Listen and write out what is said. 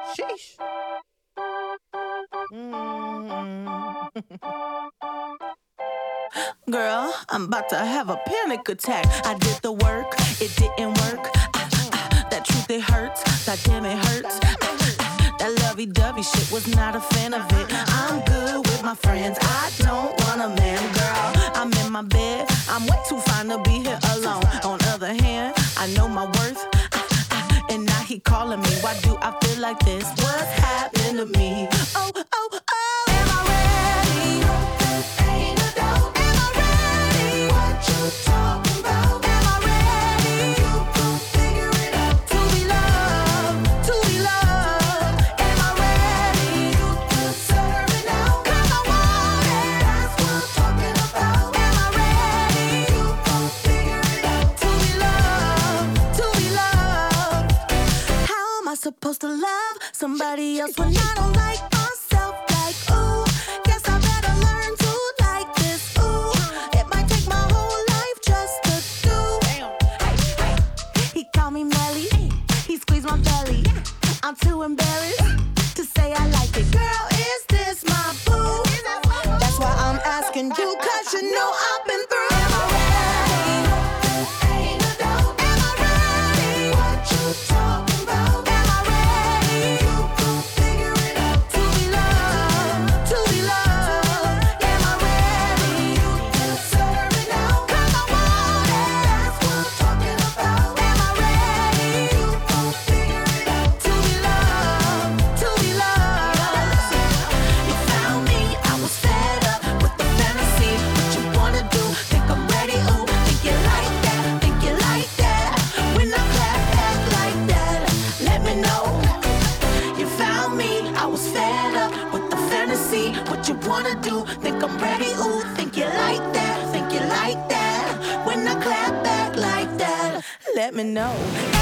Sheesh. Girl, I'm about to have a panic attack. I did the work, it didn't work. That truth, it hurts. God damn, it hurts. That lovey-dovey shit, was not a fan of it. I'm good with my friends, I don't want a man, girl. I'm in my bed, I'm way too fine to be here alone. On other hand, I know my worth, and now he calling me. Why do I feel like this? What's happening to me? Oh, oh, oh. Am I ready? Ain't a doubt. Am I ready? What you talking about? Am I ready? You gon' figure it out. To be loved, to be loved. Am I ready? You deserve it now. 'Cause I want it. That's what I'm talking about. Am I ready? You gon' figure it out. To be loved, to be loved. How am I supposed to love somebody else when I don't like myself? Like, ooh, guess I better learn to like this. Ooh, it might take my whole life just to do. Hey, hey. He called me Melly, he squeezed my belly. I'm too embarrassed to say I like it. Girl, is this my boo? That's why I'm asking you, 'cause you know I've been through. Am I ready? Ain't a doubt. Am I ready? What you talking about? Am I ready? You gon' figure it out. To be loved, to be loved. Am I ready? You deserve it now. 'Cause I want it. That's what I'm talking about. Am I ready? You gon' figure it out. To be loved, to be loved. You found me, I was fed up with the fantasy. What you wanna do? Think I'm ready? Ooh, think you like that? Think you like that? When I clap back like that, let me know. You found me, I was fed up with the fantasy. What you wanna do? Think I'm ready? Ooh, think you like that? Think you like that? When I clap back like that, let me know.